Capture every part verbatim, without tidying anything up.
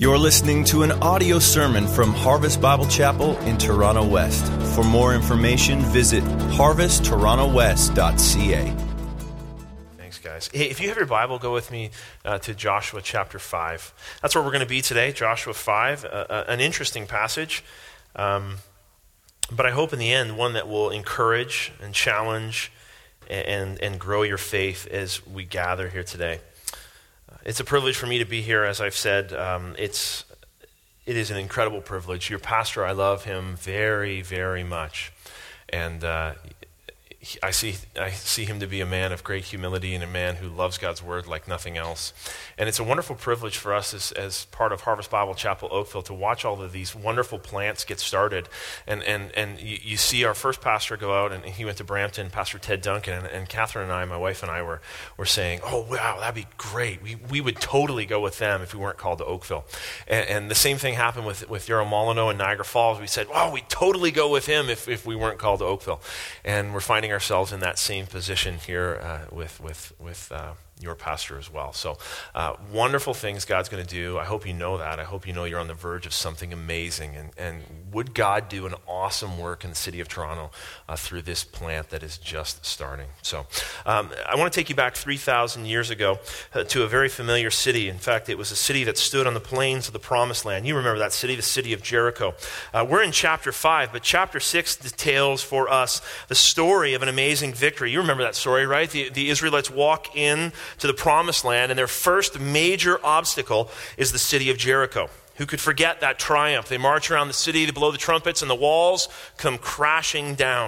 You're listening to an audio sermon from Harvest Bible Chapel in Toronto West. For more information, visit harvest toronto west dot c a. Thanks, guys. Hey, if you have your Bible, go with me uh, to Joshua chapter five. That's where we're going to be today, Joshua five, uh, uh, an interesting passage. Um, but I hope in the end, one that will encourage and challenge and, and grow your faith as we gather here today. It's a privilege for me to be here, as I've said. Um, it's, it is an incredible privilege. Your pastor, I love him very, very much. And uh, he, I see I see him to be a man of great humility and a man who loves God's word like nothing else. And it's a wonderful privilege for us as, as part of Harvest Bible Chapel Oakville to watch all of these wonderful plants get started. And and, and you, you see our first pastor go out, and he went to Brampton, Pastor Ted Duncan, and, and Catherine and I, my wife and I, were, were saying, oh, wow, that'd be great. We we would totally go with them if we weren't called to Oakville. And, and the same thing happened with, with Daryl Molyneux in Niagara Falls. We said, wow, we'd totally go with him if, if we weren't called to Oakville. And we're finding ourselves in that same position here uh, with, with, with uh, your pastor as well. So uh, wonderful things God's going to do. I hope you know that. I hope you know you're on the verge of something amazing. And, and would God do an awesome work in the city of Toronto uh, through this plant that is just starting. So um, I want to take you back three thousand years ago uh, to a very familiar city. In fact, it was a city that stood on the plains of the Promised Land. You remember that city, the city of Jericho. Uh, we're in chapter five, but chapter six details for us the story of an amazing victory. You remember that story, right? The, the Israelites walk in to the Promised Land, and their first major obstacle is the city of Jericho. Who could forget that triumph? They march around the city, they blow the trumpets, and the walls come crashing down.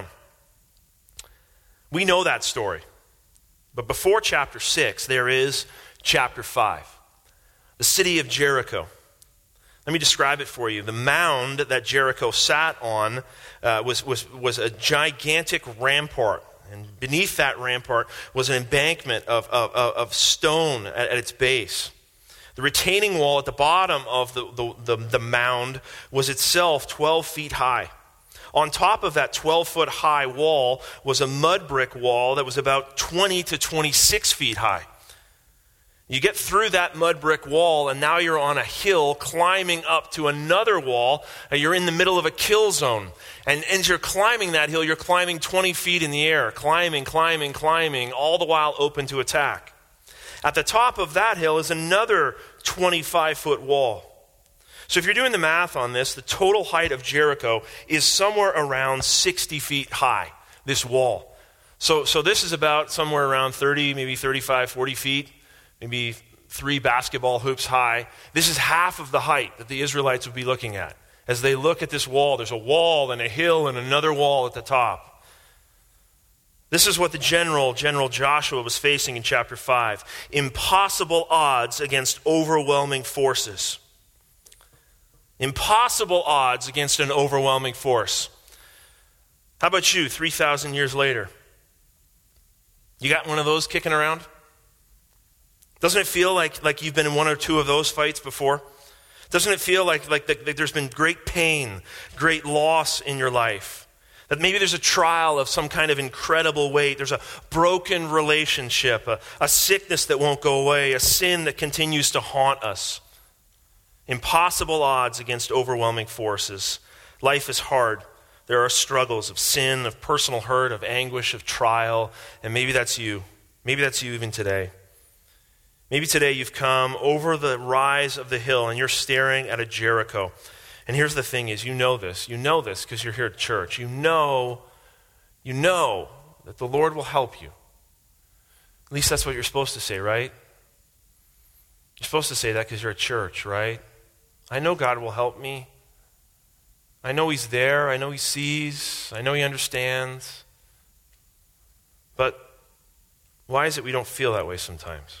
We know that story. But before chapter six, there is chapter five. The city of Jericho. Let me describe it for you. The mound that Jericho sat on uh, was, was, was a gigantic rampart. And beneath that rampart was an embankment of, of, of stone at, at its base. The retaining wall at the bottom of the, the, the, the mound was itself twelve feet high. On top of that twelve-foot high wall was a mud brick wall that was about twenty to twenty-six feet high. You get through that mud brick wall, and now you're on a hill climbing up to another wall. And you're in the middle of a kill zone. And as you're climbing that hill, you're climbing twenty feet in the air, climbing, climbing, climbing, all the while open to attack. At the top of that hill is another twenty-five-foot wall. So if you're doing the math on this, the total height of Jericho is somewhere around sixty feet high, this wall. So, so this is about somewhere around thirty, maybe thirty-five, forty feet. Maybe three basketball hoops high. This is half of the height that the Israelites would be looking at. As they look at this wall, there's a wall and a hill and another wall at the top. This is what the general, General Joshua, was facing in chapter five. Impossible odds against overwhelming forces. Impossible odds against an overwhelming force. How about you, three thousand years later? You got one of those kicking around? Doesn't it feel like, like you've been in one or two of those fights before? Doesn't it feel like, like, the, like there's been great pain, great loss in your life? That maybe there's a trial of some kind of incredible weight. There's a broken relationship, a, a sickness that won't go away, a sin that continues to haunt us. Impossible odds against overwhelming forces. Life is hard. There are struggles of sin, of personal hurt, of anguish, of trial. And maybe that's you. Maybe that's you even today. Maybe today you've come over the rise of the hill and you're staring at a Jericho. And here's the thing is, you know this. You know this because you're here at church. You know, you know that the Lord will help you. At least that's what you're supposed to say, right? You're supposed to say that because you're at church, right? I know God will help me. I know He's there. I know He sees. I know He understands. But why is it we don't feel that way sometimes?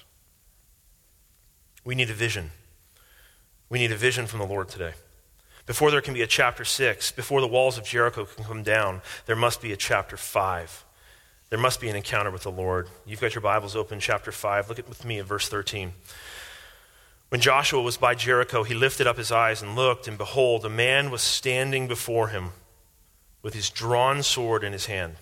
We need a vision. We need a vision from the Lord today. Before there can be a chapter six, before the walls of Jericho can come down, there must be a chapter five. There must be an encounter with the Lord. You've got your Bibles open, chapter five. Look at with me at verse thirteen. When Joshua was by Jericho, he lifted up his eyes and looked, and behold, a man was standing before him with his drawn sword in his hand.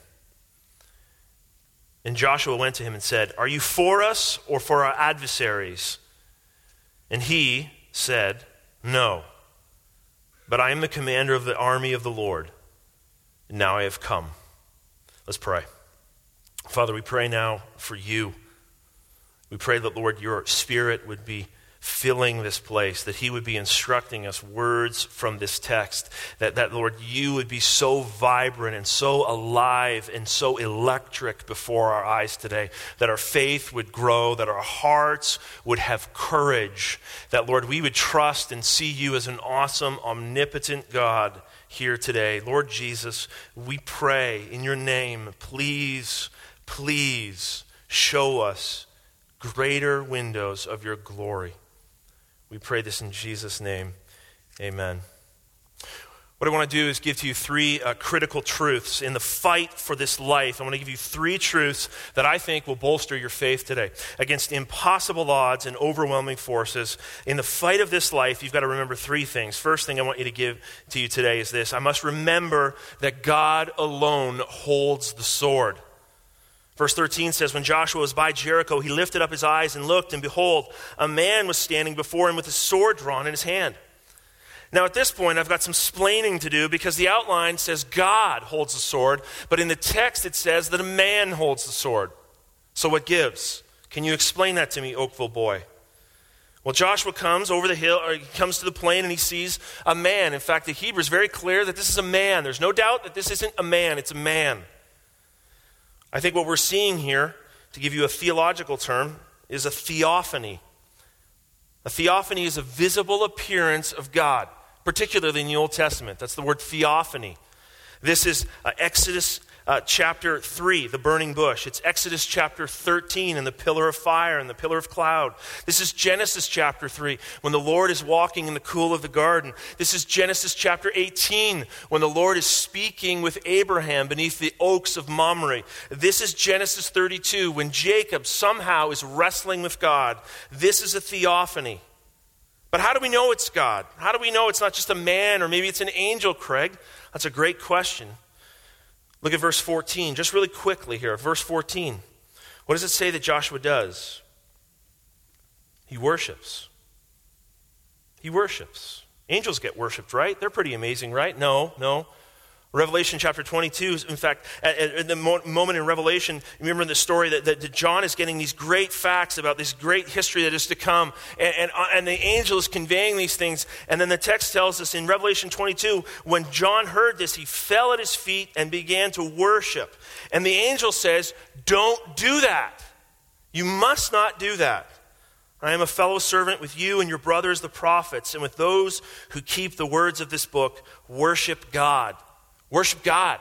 And Joshua went to him and said, "Are you for us or for our adversaries?" And he said, No. But I am the commander of the army of the Lord, and now I have come. Let's pray. Father, we pray now for you. We pray that, Lord, your Spirit would be filling this place, that he would be instructing us words from this text, that, that, Lord, you would be so vibrant and so alive and so electric before our eyes today, that our faith would grow, that our hearts would have courage, that, Lord, we would trust and see you as an awesome, omnipotent God here today. Lord Jesus, we pray in your name, please, please show us greater windows of your glory. We pray this in Jesus' name. Amen. What I want to do is give to you three uh, critical truths in the fight for this life. I want to give you three truths that I think will bolster your faith today. Against impossible odds and overwhelming forces, in the fight of this life, you've got to remember three things. First thing I want you to give to you today is this. I must remember that God alone holds the sword. Verse thirteen says, when Joshua was by Jericho, he lifted up his eyes and looked, and behold, a man was standing before him with his sword drawn in his hand. Now at this point, I've got some splaining to do, because the outline says God holds the sword, but in the text it says that a man holds the sword. So what gives? Can you explain that to me, Oakville boy? Well, Joshua comes over the hill, or he comes to the plain, and he sees a man. In fact, the Hebrew is very clear that this is a man. There's no doubt that this isn't a man, it's a man. I think what we're seeing here, to give you a theological term, is a theophany. A theophany is a visible appearance of God, particularly in the Old Testament. That's the word theophany. This is uh, Exodus uh, chapter three, the burning bush. It's Exodus chapter thirteen, and the pillar of fire and the pillar of cloud. This is Genesis chapter three, when the Lord is walking in the cool of the garden. This is Genesis chapter eighteen, when the Lord is speaking with Abraham beneath the oaks of Mamre. This is Genesis thirty-two, when Jacob somehow is wrestling with God. This is a theophany. But how do we know it's God? How do we know it's not just a man, or maybe it's an angel, Craig? That's a great question. Look at verse fourteen, just really quickly here. Verse fourteen. What does it say that Joshua does? He worships. He worships. Angels get worshipped, right? They're pretty amazing, right? No, no. Revelation chapter twenty-two, in fact, at, at the mo- moment in Revelation, remember the story that, that, that John is getting these great facts about this great history that is to come, and, and, and the angel is conveying these things, and then the text tells us in Revelation twenty-two, when John heard this, he fell at his feet and began to worship. And the angel says, don't do that. You must not do that. I am a fellow servant with you and your brothers, the prophets, and with those who keep the words of this book. Worship God. Worship God.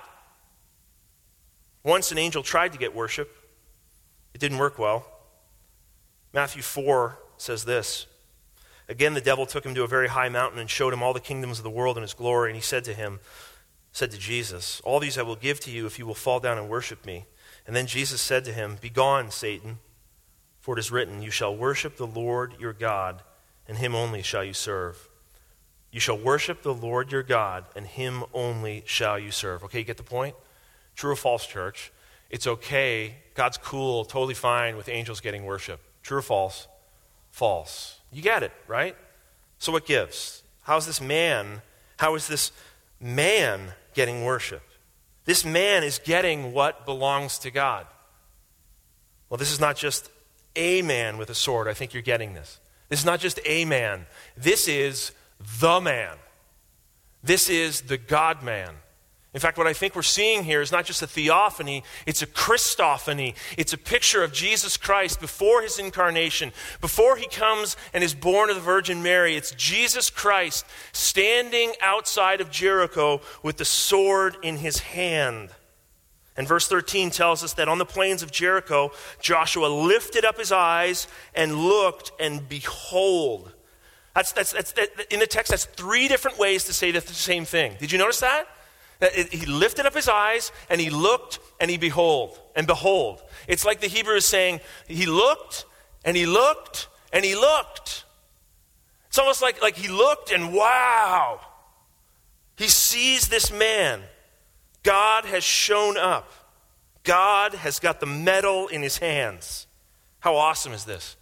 Once an angel tried to get worship. It didn't work well. Matthew four says this. Again, the devil took him to a very high mountain and showed him all the kingdoms of the world and his glory. And he said to him, said to Jesus, all these I will give to you if you will fall down and worship me. And then Jesus said to him, begone, Satan, for it is written, you shall worship the Lord your God, and him only shall you serve. You shall worship the Lord your God, and him only shall you serve. Okay, you get the point? True or false, church? It's okay. God's cool, totally fine with angels getting worship. True or false? False. You get it, right? So what gives? How is this man, how is this man getting worship? This man is getting what belongs to God. Well, this is not just a man with a sword. I think you're getting this. This is not just a man. This is the man. This is the God-man. In fact, what I think we're seeing here is not just a theophany, it's a Christophany. It's a picture of Jesus Christ before his incarnation, before he comes and is born of the Virgin Mary. It's Jesus Christ standing outside of Jericho with the sword in his hand. And verse thirteen tells us that on the plains of Jericho, Joshua lifted up his eyes and looked, and behold. That's, that's, that's, that, in the text, that's three different ways to say the same thing. Did you notice that? That it, he lifted up his eyes, and he looked, and he behold, and behold. It's like the Hebrew is saying, he looked, and he looked, and he looked. It's almost like, like he looked, and wow. He sees this man. God has shown up. God has got the medal in his hands. How awesome is this?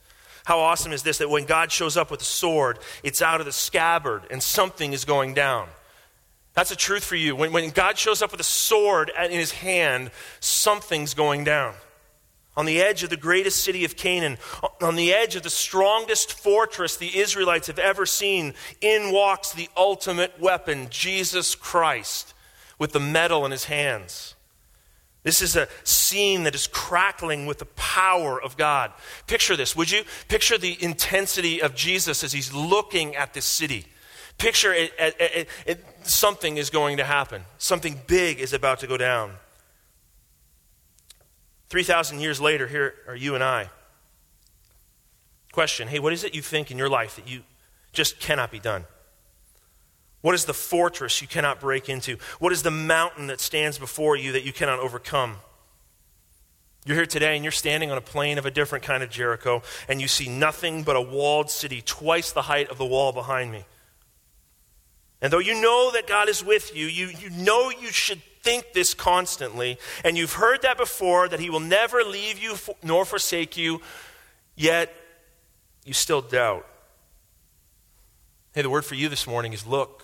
How awesome is this, that when God shows up with a sword, it's out of the scabbard and something is going down. That's a truth for you. When, when God shows up with a sword in his hand, something's going down. On the edge of the greatest city of Canaan, on the edge of the strongest fortress the Israelites have ever seen, in walks the ultimate weapon, Jesus Christ, with the metal in his hands. This is a scene that is crackling with the power of God. Picture this, would you? Picture the intensity of Jesus as he's looking at this city. Picture it, it, it, it, something is going to happen. Something big is about to go down. three thousand years later, here are you and I. Question, hey, what is it you think in your life that you just cannot be done? What is the fortress you cannot break into? What is the mountain that stands before you that you cannot overcome? You're here today and you're standing on a plain of a different kind of Jericho, and you see nothing but a walled city, twice the height of the wall behind me. And though you know that God is with you, you, you know you should think this constantly, and you've heard that before, that he will never leave you nor forsake you, yet you still doubt. Hey, the word for you this morning is look.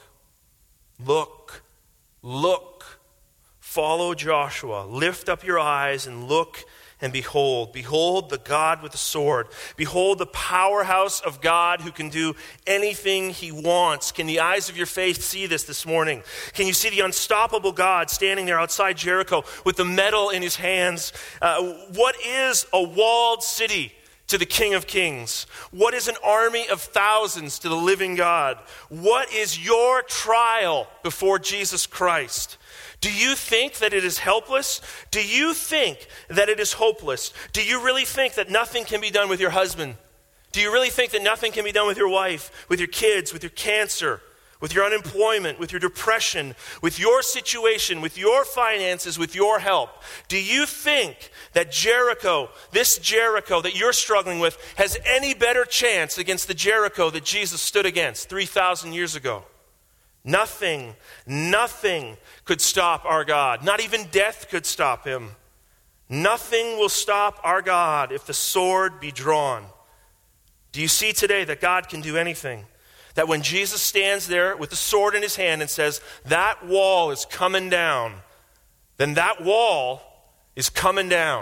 Look. Look. Follow Joshua. Lift up your eyes and look and behold. Behold the God with the sword. Behold the powerhouse of God who can do anything he wants. Can the eyes of your faith see this this morning? Can you see the unstoppable God standing there outside Jericho with the metal in his hands? Uh, what is a walled city to the King of Kings? What is an army of thousands to the living God? What is your trial before Jesus Christ? Do you think that it is helpless? Do you think that it is hopeless? Do you really think that nothing can be done with your husband? Do you really think that nothing can be done with your wife, with your kids, with your cancer, with your unemployment, with your depression, with your situation, with your finances, with your help? Do you think that Jericho, this Jericho that you're struggling with, has any better chance against the Jericho that Jesus stood against three thousand years ago? Nothing, nothing could stop our God. Not even death could stop him. Nothing will stop our God if the sword be drawn. Do you see today that God can do anything? That when Jesus stands there with the sword in his hand and says, that wall is coming down, then that wall is coming down.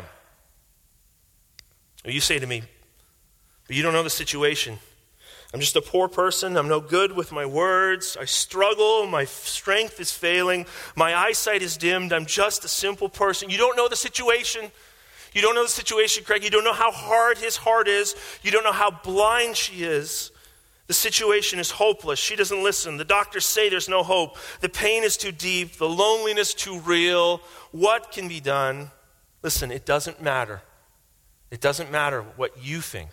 You say to me, but you don't know the situation. I'm just a poor person. I'm no good with my words. I struggle. My strength is failing. My eyesight is dimmed. I'm just a simple person. You don't know the situation. You don't know the situation, Craig. You don't know how hard his heart is. You don't know how blind she is. The situation is hopeless. She doesn't listen. The doctors say there's no hope. The pain is too deep. The loneliness too real. What can be done? Listen, it doesn't matter. It doesn't matter what you think.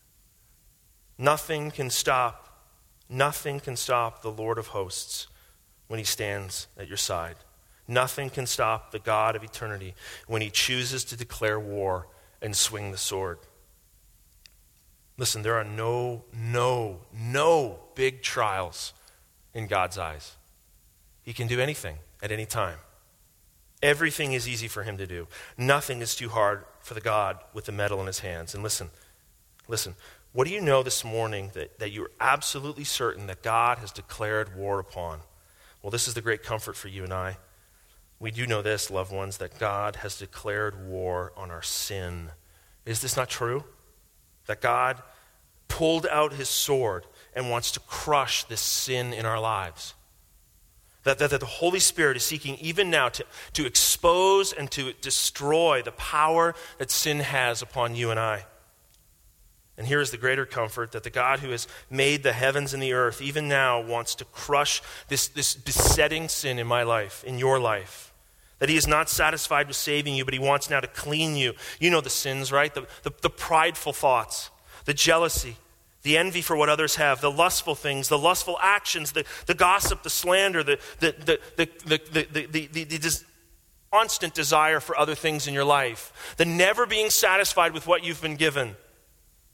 Nothing can stop, nothing can stop the Lord of hosts when he stands at your side. Nothing can stop the God of eternity when he chooses to declare war and swing the sword. Listen, there are no, no, no big trials in God's eyes. He can do anything at any time. Everything is easy for him to do. Nothing is too hard for the God with the metal in his hands. And listen, listen, what do you know this morning that, that you're absolutely certain that God has declared war upon? Well, this is the great comfort for you and I. We do know this, loved ones, that God has declared war on our sin. Is this not true? That God pulled out his sword and wants to crush this sin in our lives. That, that, that the Holy Spirit is seeking even now to, to expose and to destroy the power that sin has upon you and I. And here is the greater comfort, that the God who has made the heavens and the earth even now wants to crush this, this besetting sin in my life, in your life. That he is not satisfied with saving you, but he wants now to clean you. You know the sins, right? The, the, the prideful thoughts, the jealousy, the envy for what others have, the lustful things, the lustful actions, the, the gossip, the slander, the, the, the, the, the, the, the, the, the des- constant desire for other things in your life, the never being satisfied with what you've been given.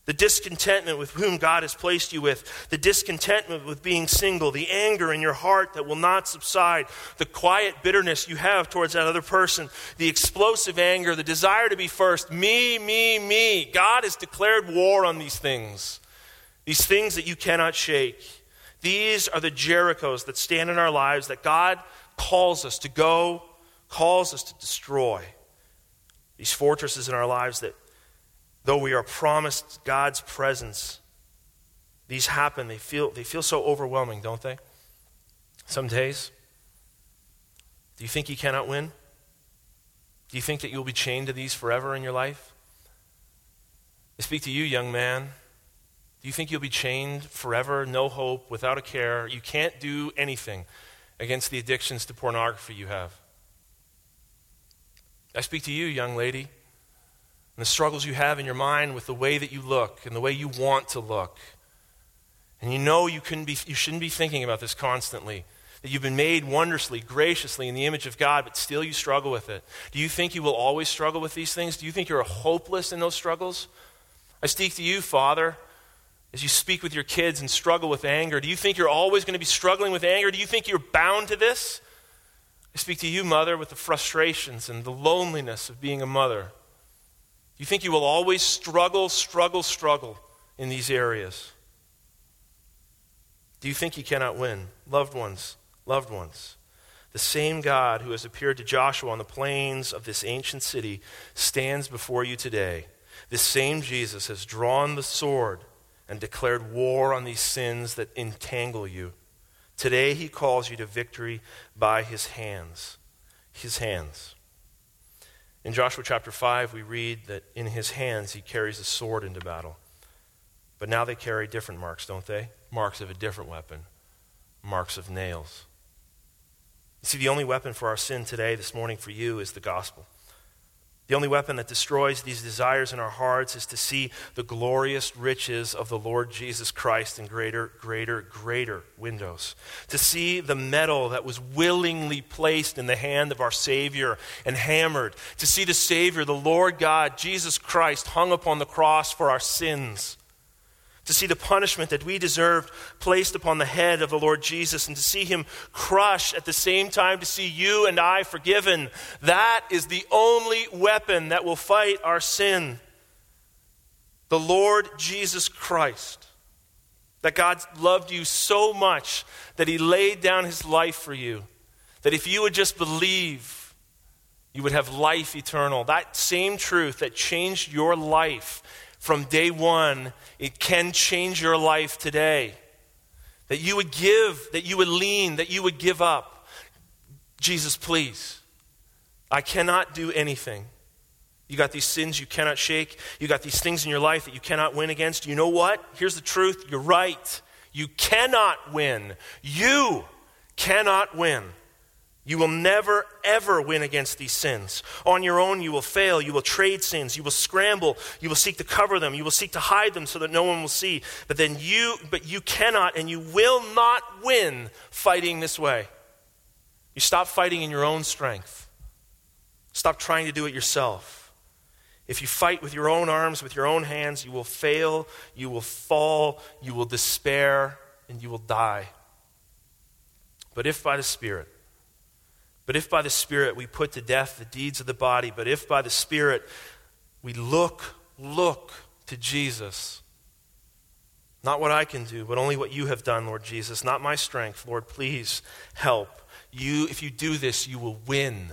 the discontentment with whom God has placed you with, the discontentment with being single, the anger in your heart that will not subside, the quiet bitterness you have towards that other person, the explosive anger, the desire to be first, me, me, me. God has declared war on these things, these things that you cannot shake. These are the Jerichos that stand in our lives that God calls us to go, calls us to destroy. These fortresses in our lives that, though we are promised God's presence, these happen. They feel, they feel so overwhelming, don't they? Some days. Do you think you cannot win? Do you think that you'll be chained to these forever in your life? I speak to you, young man. Do you think you'll be chained forever, no hope, without a care? You can't do anything against the addictions to pornography you have. I speak to you, young lady, and the struggles you have in your mind with the way that you look and the way you want to look. And you know you couldn't be, you shouldn't be thinking about this constantly, that you've been made wondrously, graciously in the image of God, but still you struggle with it. Do you think you will always struggle with these things? Do you think you're hopeless in those struggles? I speak to you, father, as you speak with your kids and struggle with anger. Do you think you're always going to be struggling with anger? Do you think you're bound to this? I speak to you, mother, with the frustrations and the loneliness of being a mother. Do you think you will always struggle, struggle, struggle in these areas? Do you think you cannot win? Loved ones, loved ones, the same God who has appeared to Joshua on the plains of this ancient city stands before you today. This same Jesus has drawn the sword and declared war on these sins that entangle you. Today he calls you to victory by his hands. His hands. In Joshua chapter five, we read that in his hands he carries a sword into battle. But now they carry different marks, don't they? Marks of a different weapon. Marks of nails. You see, the only weapon for our sin today, this morning for you, is the gospel. The only weapon that destroys these desires in our hearts is to see the glorious riches of the Lord Jesus Christ in greater, greater, greater windows. To see the metal that was willingly placed in the hand of our Savior and hammered. To see the Savior, the Lord God, Jesus Christ, hung upon the cross for our sins. To see the punishment that we deserved placed upon the head of the Lord Jesus, and to see him crushed at the same time, to see you and I forgiven. That is the only weapon that will fight our sin. The Lord Jesus Christ. That God loved you so much that he laid down his life for you. That if you would just believe, you would have life eternal. That same truth that changed your life from day one, it can change your life today. That you would give, that you would lean, that you would give up. Jesus, please, I cannot do anything. You got these sins you cannot shake. You got these things in your life that you cannot win against. You know what? Here's the truth. You're right. You cannot win. You cannot win. You will never, ever win against these sins. On your own, you will fail. You will trade sins. You will scramble. You will seek to cover them. You will seek to hide them so that no one will see. But then you, but you cannot and you will not win fighting this way. You stop fighting in your own strength. Stop trying to do it yourself. If you fight with your own arms, with your own hands, you will fail, you will fall, you will despair, and you will die. But if by the Spirit, But if by the Spirit we put to death the deeds of the body, but if by the Spirit we look, look to Jesus. Not what I can do, but only what you have done, Lord Jesus. Not my strength. Lord, please help. You, if you do this, you will win.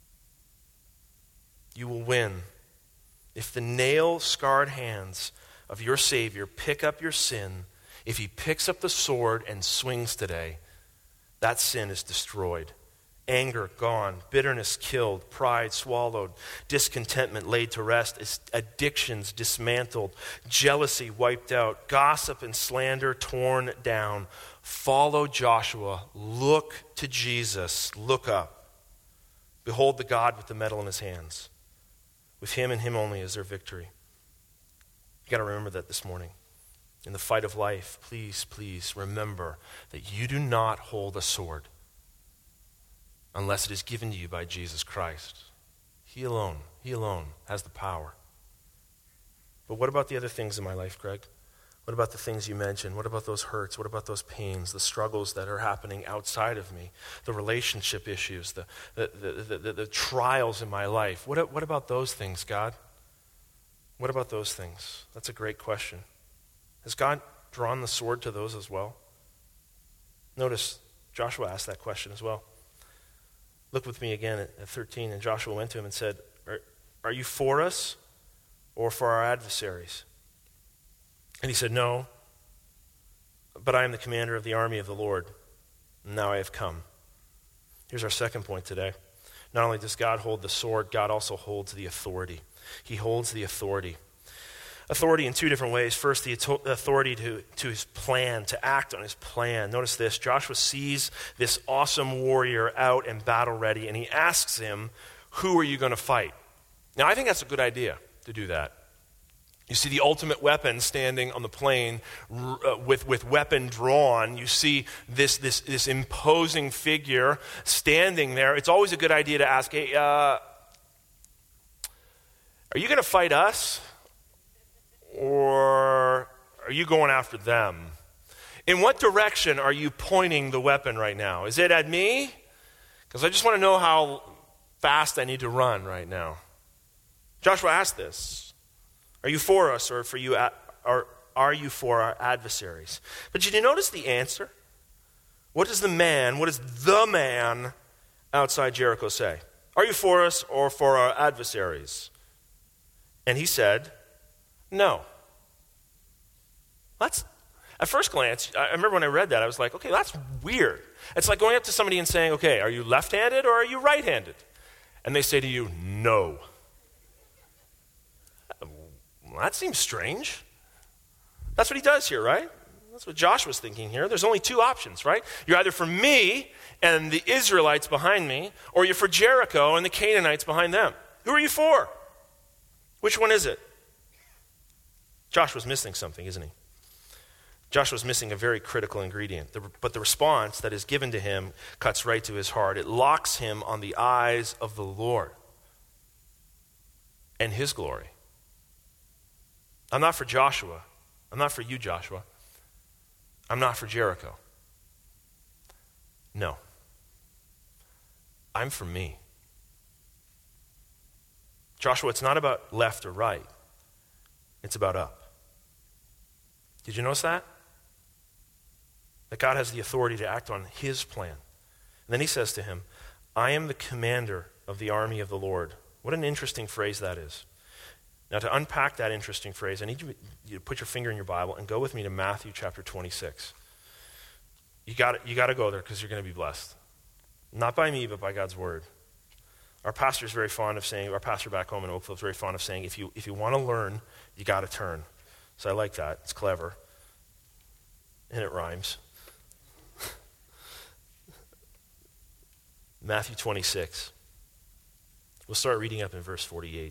You will win. If the nail-scarred hands of your Savior pick up your sin, if he picks up the sword and swings today, that sin is destroyed. Anger gone, bitterness killed, pride swallowed, discontentment laid to rest, addictions dismantled, jealousy wiped out, gossip and slander torn down. Follow Joshua, look to Jesus, look up. Behold the God with the metal in his hands. With him and him only is there victory. You got to remember that this morning. In the fight of life, please, please remember that you do not hold a sword unless it is given to you by Jesus Christ. He alone, he alone has the power. But what about the other things in my life, Greg? What about the things you mentioned? What about those hurts? What about those pains, the struggles that are happening outside of me, the relationship issues, the, the, the, the, the, the trials in my life? What, what about those things, God? What about those things? That's a great question. Has God drawn the sword to those as well? Notice Joshua asked that question as well. Look with me again at, at thirteen, and Joshua went to him and said, are, are you for us or for our adversaries? And he said, no, but I am the commander of the army of the Lord, and now I have come. Here's our second point today. Not only does God hold the sword, God also holds the authority. He holds the authority. Authority in two different ways. First, the authority to, to his plan, to act on his plan. Notice this, Joshua sees this awesome warrior out and battle ready, and he asks him, who are you going to fight? Now, I think that's a good idea to do that. You see the ultimate weapon standing on the plain uh, with, with weapon drawn. You see this, this, this imposing figure standing there. It's always a good idea to ask, hey, uh, are you going to fight us? Or are you going after them? In what direction are you pointing the weapon right now? Is it at me? Because I just want to know how fast I need to run right now. Joshua asked this. Are you for us, or for you, or are you for our adversaries? But did you notice the answer? What does the man, what does the man outside Jericho say? Are you for us or for our adversaries? And he said, no. That's, at first glance, I remember when I read that, I was like, okay, that's weird. It's like going up to somebody and saying, okay, are you left-handed or are you right-handed? And they say to you, no. Well, that seems strange. That's what he does here, right? That's what Joshua's thinking here. There's only two options, right? You're either for me and the Israelites behind me, or you're for Jericho and the Canaanites behind them. Who are you for? Which one is it? Joshua's missing something, isn't he? Joshua's missing a very critical ingredient. The, but the response that is given to him cuts right to his heart. It locks him on the eyes of the Lord and his glory. I'm not for Joshua. I'm not for you, Joshua. I'm not for Jericho. No. I'm for me. Joshua, it's not about left or right. It's about up. Did you notice that? That God has the authority to act on his plan. And then he says to him, I am the commander of the army of the Lord. What an interesting phrase that is. Now, to unpack that interesting phrase, I need you, you to put your finger in your Bible and go with me to Matthew chapter twenty-six. You got you got to go there because you're going to be blessed. Not by me, but by God's word. Our pastor is very fond of saying, our pastor back home in Oakville is very fond of saying, if you if you want to learn, you got to turn. So I like that. It's clever. And it rhymes. Matthew twenty-six. We'll start reading up in verse forty-eight.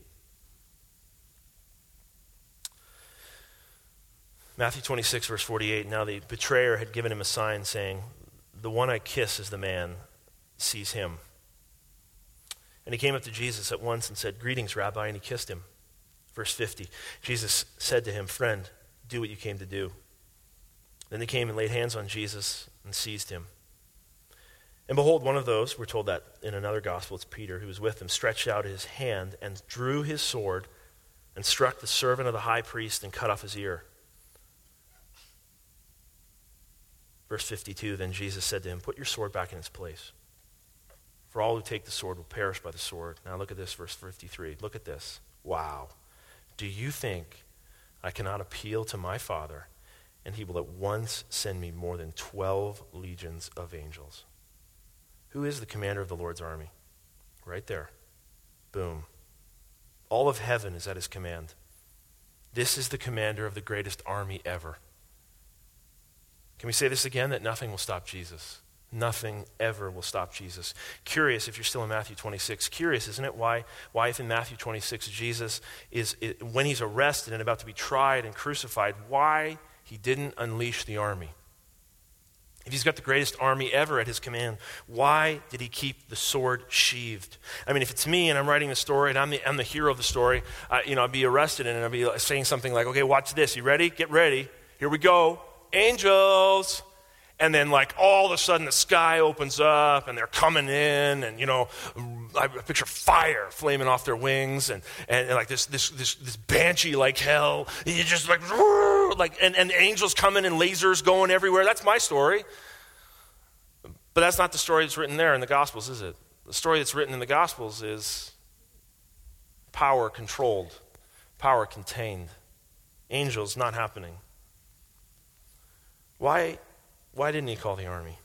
Matthew twenty-six, verse forty-eight, now the betrayer had given him a sign saying, the one I kiss is the man, seize him. And he came up to Jesus at once and said, greetings, Rabbi, and he kissed him. Verse fifty, Jesus said to him, friend, do what you came to do. Then they came and laid hands on Jesus and seized him. And behold, one of those, we're told that in another gospel, it's Peter, who was with him, stretched out his hand and drew his sword and struck the servant of the high priest and cut off his ear. Verse fifty-two, then Jesus said to him, put your sword back in its place. For all who take the sword will perish by the sword. Now look at this, verse fifty-three. Look at this. Wow. Do you think I cannot appeal to my Father, and he will at once send me more than twelve legions of angels? Who is the commander of the Lord's army? Right there. Boom. All of heaven is at his command. This is the commander of the greatest army ever. Can we say this again? That nothing will stop Jesus. Nothing ever will stop Jesus. Curious, if you're still in Matthew twenty-six, curious, isn't it, why, why if in Matthew twenty-six Jesus is, is, when he's arrested and about to be tried and crucified, why he didn't unleash the army? If he's got the greatest army ever at his command, why did he keep the sword sheathed? I mean, if it's me and I'm writing the story and I'm the, I'm the hero of the story, uh, you know, I'd be arrested and I'd be saying something like, okay, watch this. You ready? Get ready. Here we go. Angels. And then like all of a sudden the sky opens up and they're coming in and, you know, I picture fire flaming off their wings and, and, and like this this this this banshee like hell. You just like, like and, and angels coming and lasers going everywhere. That's my story. But that's not the story that's written there in the Gospels, is it? The story that's written in the Gospels is power controlled, power contained. Angels not happening. Why, why didn't he call the army?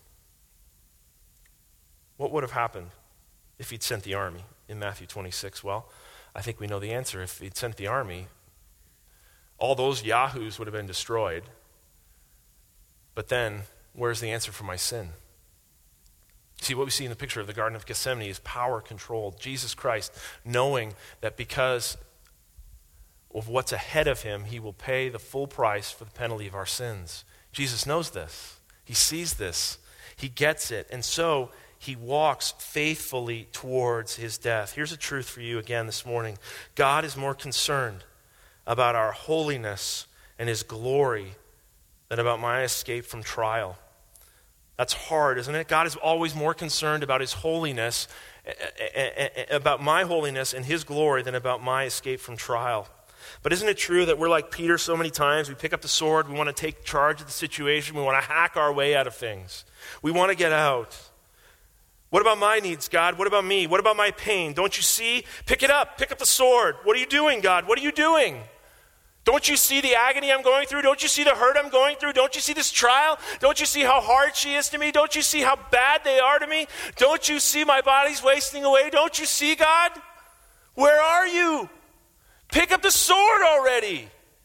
What would have happened if he'd sent the army in Matthew twenty-six? Well, I think we know the answer. If he'd sent the army, all those yahoos would have been destroyed. But then, where's the answer for my sin? See, what we see in the picture of the Garden of Gethsemane is power controlled. Jesus Christ, knowing that because of what's ahead of him, he will pay the full price for the penalty of our sins. Jesus knows this. He sees this. He gets it. And so he walks faithfully towards his death. Here's a truth for you again this morning. God is more concerned about our holiness and his glory than about my escape from trial. That's hard, isn't it? God is always more concerned about his holiness, about my holiness and his glory than about my escape from trial. But isn't it true that we're like Peter so many times? We pick up the sword, we want to take charge of the situation, we want to hack our way out of things. We want to get out. What about my needs, God? What about me? What about my pain? Don't you see? Pick it up. Pick up the sword. What are you doing, God? What are you doing? Don't you see the agony I'm going through? Don't you see the hurt I'm going through? Don't you see this trial? Don't you see how hard she is to me? Don't you see how bad they are to me? Don't you see my body's wasting away? Don't you see, God? Where are you? Pick up the sword already.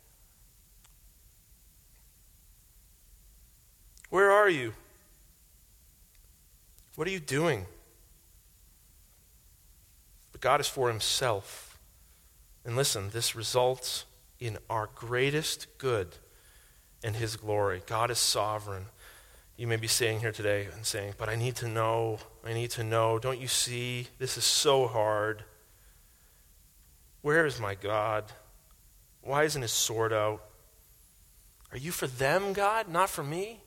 Where are you? What are you doing? But God is for himself. And listen, this results in our greatest good and his glory. God is sovereign. You may be sitting here today and saying, but I need to know, I need to know. Don't you see? This is so hard. Where is my God? Why isn't his sword out? Are you for them, God, not for me?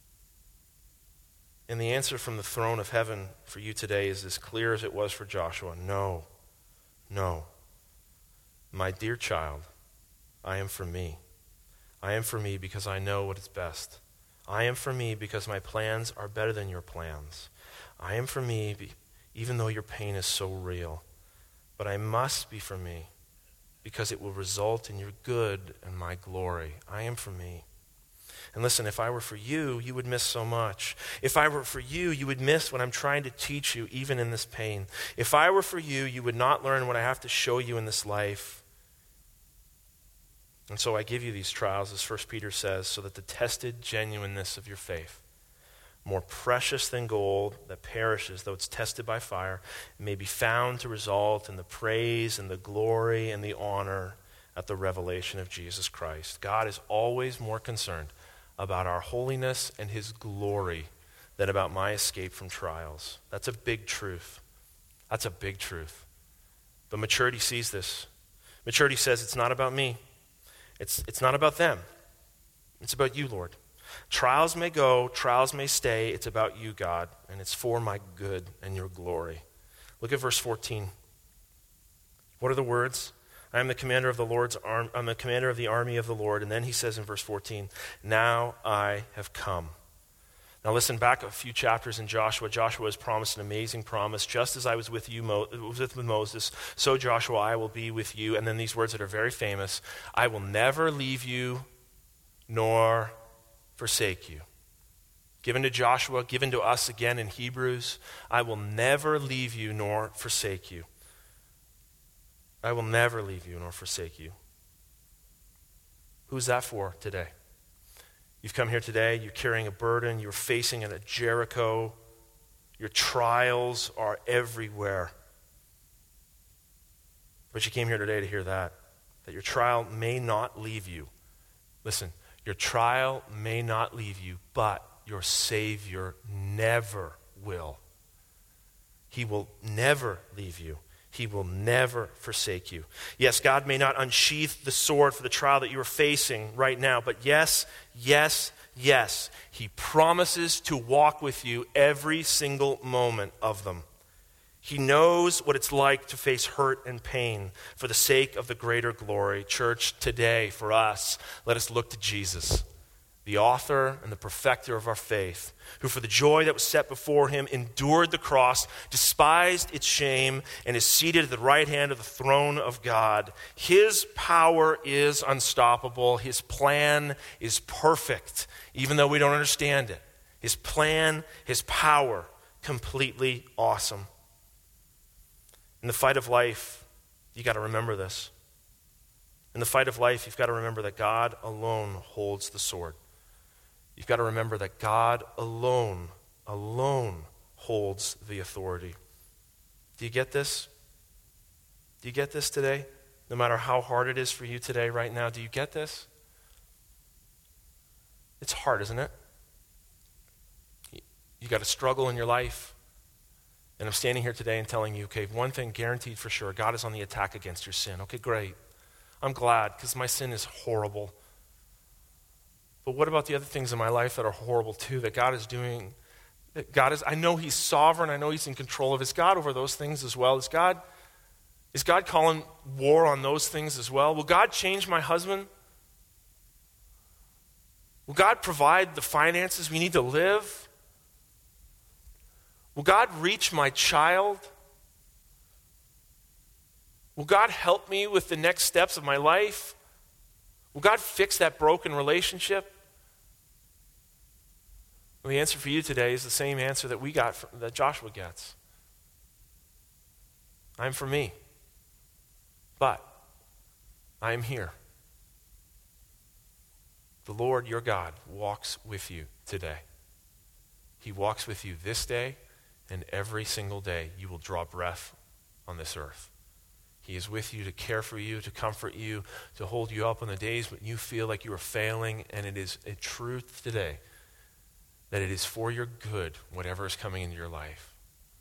And the answer from the throne of heaven for you today is as clear as it was for Joshua. No, no. My dear child, I am for me. I am for me because I know what is best. I am for me because my plans are better than your plans. I am for me be, even though your pain is so real. But I must be for me because it will result in your good and my glory. I am for me. And listen, if I were for you, you would miss so much. If I were for you, you would miss what I'm trying to teach you, even in this pain. If I were for you, you would not learn what I have to show you in this life. And so I give you these trials, as First Peter says, so that the tested genuineness of your faith, more precious than gold that perishes, though it's tested by fire, may be found to result in the praise and the glory and the honor at the revelation of Jesus Christ. God is always more concerned about our holiness and his glory than about my escape from trials. That's a big truth. That's a big truth. But maturity sees this. Maturity says it's not about me. It's, it's not about them. It's about you, Lord. Trials may go, trials may stay. It's about you, God, and it's for my good and your glory. Look at verse fourteen. What are the words? I am the commander of the Lord's arm. I'm the commander of the army of the Lord. And then he says in verse fourteen, now I have come. Now listen, back a few chapters in Joshua, Joshua has promised an amazing promise. Just as I was with you, Mo- was with Moses, so Joshua, I will be with you. And then these words that are very famous, I will never leave you nor forsake you. Given to Joshua, given to us again in Hebrews, I will never leave you nor forsake you. I will never leave you nor forsake you. Who's that for today? You've come here today, you're carrying a burden, you're facing it at Jericho. Your trials are everywhere. But you came here today to hear that, that your trial may not leave you. Listen, your trial may not leave you, but your Savior never will. He will never leave you. He will never forsake you. Yes, God may not unsheath the sword for the trial that you are facing right now, but yes, yes, yes, he promises to walk with you every single moment of them. He knows what it's like to face hurt and pain for the sake of the greater glory. Church, today, for us, let us look to Jesus, the author and the perfecter of our faith, who for the joy that was set before him endured the cross, despised its shame, and is seated at the right hand of the throne of God. His power is unstoppable. His plan is perfect, even though we don't understand it. His plan, his power, completely awesome. In the fight of life, you got to remember this. In the fight of life, you've got to remember that God alone holds the sword. You've got to remember that God alone, alone holds the authority. Do you get this? Do you get this today? No matter how hard it is for you today, right now, do you get this? It's hard, isn't it? You got a struggle in your life. And I'm standing here today and telling you, okay, one thing guaranteed for sure, God is on the attack against your sin. Okay, great. I'm glad, because my sin is horrible. But what about the other things in my life that are horrible too, that God is doing? That God is, I know he's sovereign. I know he's in control of. Is God over those things as well? Is God, is God calling war on those things as well? Will God change my husband? Will God provide the finances we need to live? Will God reach my child? Will God help me with the next steps of my life? Will God fix that broken relationship? Well, the answer for you today is the same answer that we got, from, that Joshua gets. I'm for me, but I am here. The Lord your God walks with you today. He walks with you this day and every single day you will draw breath on this earth. He is with you to care for you, to comfort you, to hold you up on the days when you feel like you are failing. And it is a truth today that it is for your good, whatever is coming into your life.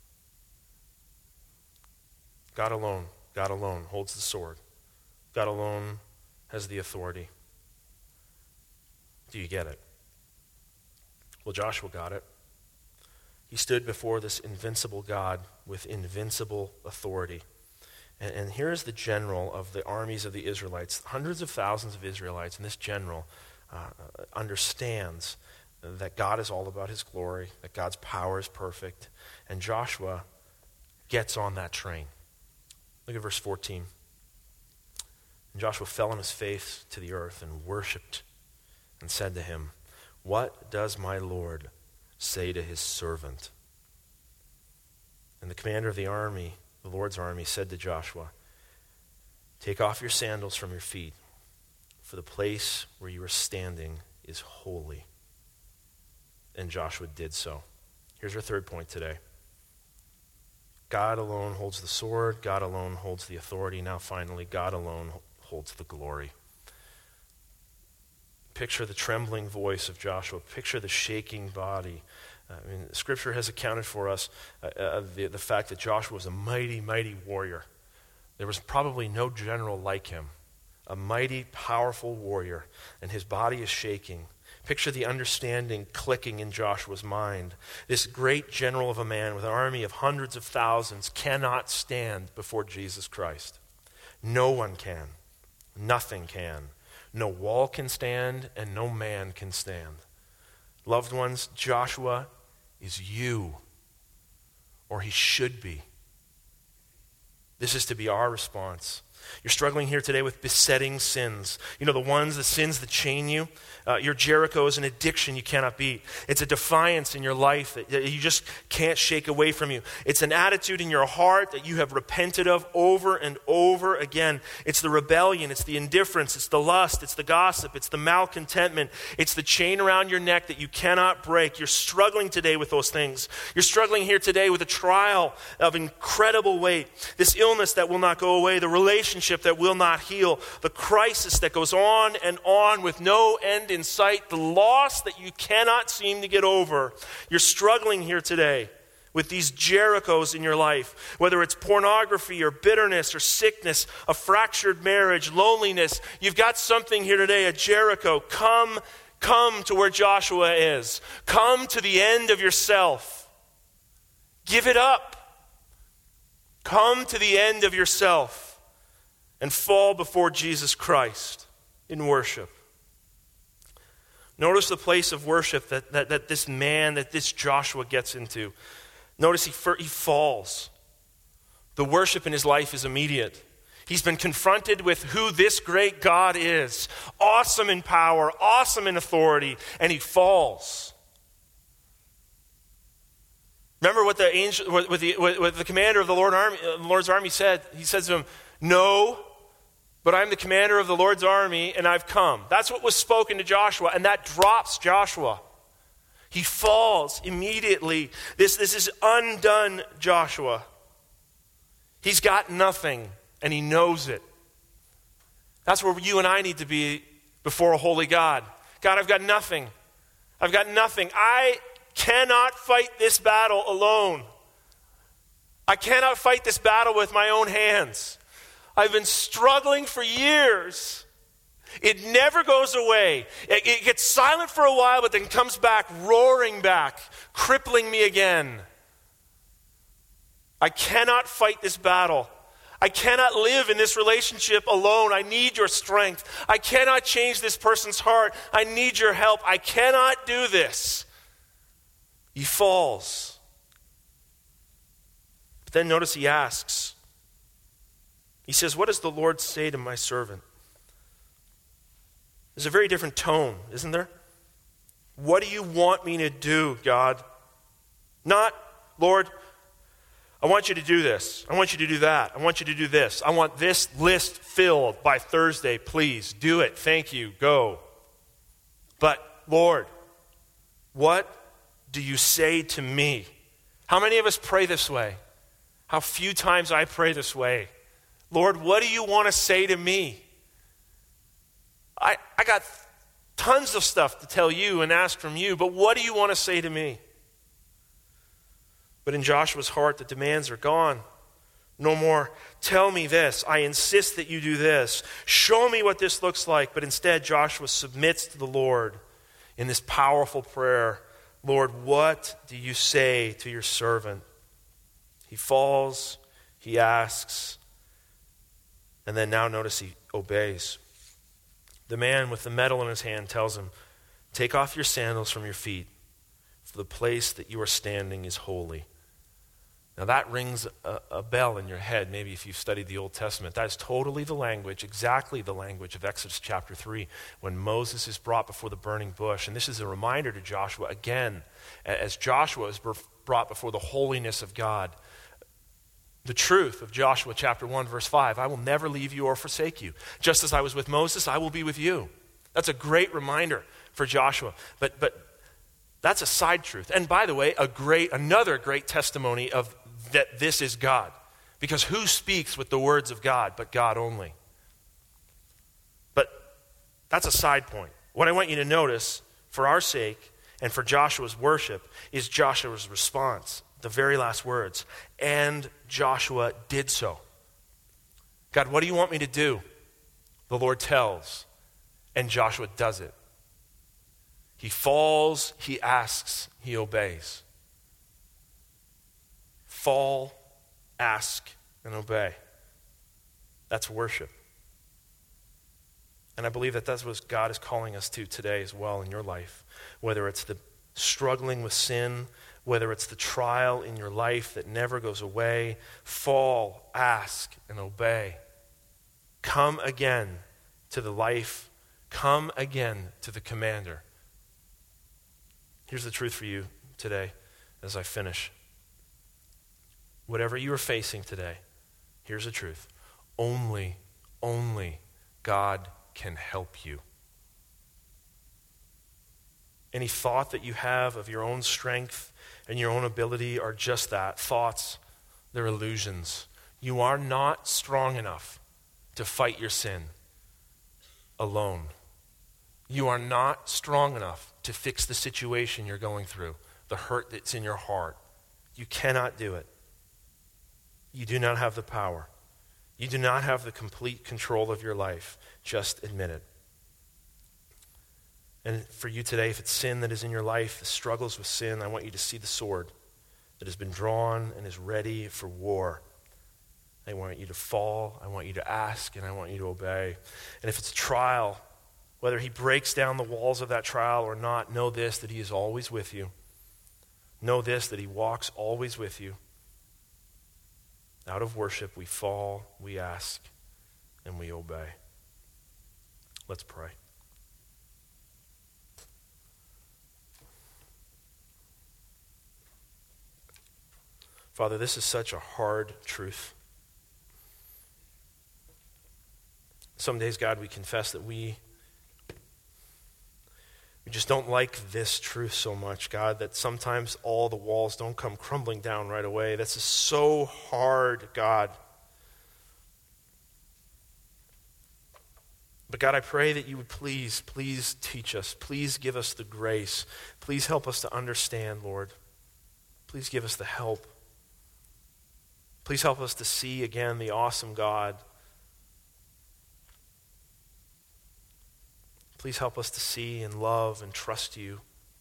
God alone, God alone holds the sword. God alone has the authority. Do you get it? Well, Joshua got it. He stood before this invincible God with invincible authority. And, and here's the general of the armies of the Israelites. Hundreds of thousands of Israelites, and this general uh, understands that God is all about his glory, that God's power is perfect. And Joshua gets on that train. Look at verse fourteen. And Joshua fell on his face to the earth and worshipped and said to him, "What does my Lord say to his servant?" And the commander of the army, the Lord's army, said to Joshua, "Take off your sandals from your feet, for the place where you are standing is holy." And Joshua did so. Here's our third point today. God alone holds the sword. God alone holds the authority. Now finally, God alone holds the glory. Picture the trembling voice of Joshua. Picture the shaking body. I mean, Scripture has accounted for us uh, uh, the, the fact that Joshua was a mighty, mighty warrior. There was probably no general like him. A mighty, powerful warrior, and his body is shaking. Picture the understanding clicking in Joshua's mind. This great general of a man with an army of hundreds of thousands cannot stand before Jesus Christ. No one can. Nothing can. No wall can stand, and no man can stand. Loved ones, Joshua is you, or he should be. This is to be our response. You're struggling here today with besetting sins. You know, the ones, the sins that chain you. Uh, your Jericho is an addiction you cannot beat. It's a defiance in your life that, that you just can't shake away from you. It's an attitude in your heart that you have repented of over and over again. It's the rebellion. It's the indifference. It's the lust. It's the gossip. It's the malcontentment. It's the chain around your neck that you cannot break. You're struggling today with those things. You're struggling here today with a trial of incredible weight. This illness that will not go away. The relationship relationship that will not heal, the crisis that goes on and on with no end in sight, the loss that you cannot seem to get over. You're struggling here today with these Jerichos in your life, whether it's pornography or bitterness or sickness, a fractured marriage, loneliness. You've got something here today, a Jericho. Come, come to where Joshua is. Come to the end of yourself. Give it up. Come to the end of yourself and fall before Jesus Christ in worship. Notice the place of worship that, that, that this man, that this Joshua gets into. Notice he, he falls. The worship in his life is immediate. He's been confronted with who this great God is. Awesome in power, awesome in authority, and he falls. Remember what the angel, what, what the, what, what the commander of the Lord army, uh, Lord's army said? He says to him, "No, but I'm the commander of the Lord's army, and I've come." That's what was spoken to Joshua, and that drops Joshua. He falls immediately. This, this is undone Joshua. He's got nothing, and he knows it. That's where you and I need to be before a holy God. God, I've got nothing. I've got nothing. I cannot fight this battle alone. I cannot fight this battle with my own hands. I've been struggling for years. It never goes away. It, it gets silent for a while, but then comes back, roaring back, crippling me again. I cannot fight this battle. I cannot live in this relationship alone. I need your strength. I cannot change this person's heart. I need your help. I cannot do this. He falls. But then notice he asks. He says, "What does the Lord say to my servant?" There's a very different tone, isn't there? What do you want me to do, God? Not, "Lord, I want you to do this. I want you to do that. I want you to do this. I want this list filled by Thursday. Please do it. Thank you. Go." But, "Lord, what do you say to me?" How many of us pray this way? How few times I pray this way. "Lord, what do you want to say to me?" I, I got tons of stuff to tell you and ask from you, but what do you want to say to me? But in Joshua's heart, the demands are gone. No more, "Tell me this. I insist that you do this. Show me what this looks like." But instead, Joshua submits to the Lord in this powerful prayer. "Lord, what do you say to your servant?" He falls, he asks, and then now notice he obeys. The man with the medal in his hand tells him, "Take off your sandals from your feet, for the place that you are standing is holy." Now that rings a, a bell in your head, maybe if you've studied the Old Testament. That is totally the language, exactly the language of Exodus chapter three, when Moses is brought before the burning bush. And this is a reminder to Joshua, again, as Joshua is brought before the holiness of God. The truth of Joshua chapter one, verse five, "I will never leave you or forsake you. Just as I was with Moses, I will be with you." That's a great reminder for Joshua. But but that's a side truth. And by the way, a great another great testimony of that this is God. Because who speaks with the words of God but God only? But that's a side point. What I want you to notice for our sake and for Joshua's worship is Joshua's response. The very last words. "And Joshua did so." God, what do you want me to do? The Lord tells, and Joshua does it. He falls, he asks, he obeys. Fall, ask, and obey. That's worship. And I believe that that's what God is calling us to today as well in your life. Whether it's the struggling with sin, whether it's the trial in your life that never goes away, fall, ask, and obey. Come again to the life. Come again to the commander. Here's the truth for you today as I finish. Whatever you are facing today, here's the truth. Only, only God can help you. Any thought that you have of your own strength and your own ability are just that, thoughts. They're illusions. You are not strong enough. to fight your sin alone. You are not strong enough to fix the situation you're going through, the hurt that's in your heart. You cannot do it. You do not have the power. You do not have the complete control of your life. Just admit it. And for you today, if it's sin that is in your life, the struggles with sin, I want you to see the sword that has been drawn and is ready for war. I want you to fall, I want you to ask, and I want you to obey. And if it's a trial, whether he breaks down the walls of that trial or not, know this, that he is always with you. Know this, that he walks always with you. Out of worship, we fall, we ask, and we obey. Let's pray. Father, this is such a hard truth. Some days, God, we confess that we, we just don't like this truth so much, God, that sometimes all the walls don't come crumbling down right away. This is so hard, God. But God, I pray that you would please, please teach us. Please give us the grace. Please help us to understand, Lord. Please give us the help. Please help us to see again the awesome God. Please help us to see and love and trust you.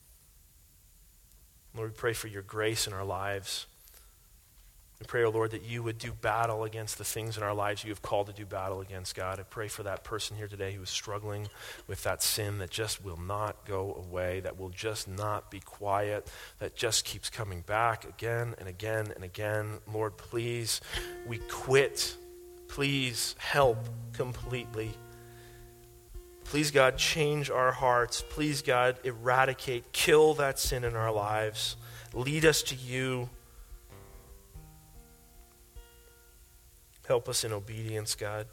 Lord, we pray for your grace in our lives. We pray, O Lord, that you would do battle against the things in our lives you have called to do battle against, God. I pray for that person here today who is struggling with that sin that just will not go away, that will just not be quiet, that just keeps coming back again and again and again. Lord, please, we quit. Please help completely. Please, God, change our hearts. Please, God, eradicate, kill that sin in our lives. Lead us to you. Help us in obedience, God.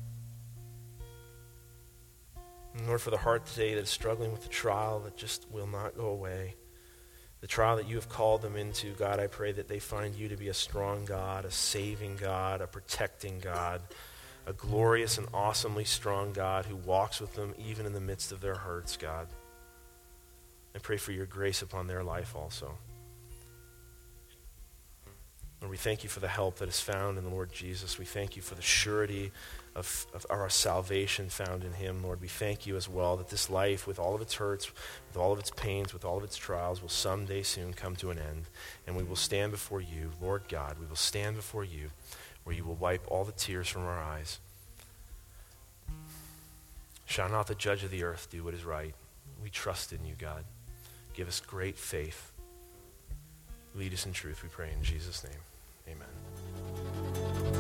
And Lord, for the heart today that is struggling with the trial that just will not go away, the trial that you have called them into, God, I pray that they find you to be a strong God, a saving God, a protecting God, a glorious and awesomely strong God who walks with them even in the midst of their hurts, God. I pray for your grace upon their life also. Lord, we thank you for the help that is found in the Lord Jesus. We thank you for the surety of, of our salvation found in him. Lord, we thank you as well that this life, with all of its hurts, with all of its pains, with all of its trials, will someday soon come to an end. And we will stand before you, Lord God, we will stand before you, where you will wipe all the tears from our eyes. Shall not the judge of the earth do what is right? We trust in you, God. Give us great faith. Lead us in truth, we pray in Jesus' name. Amen.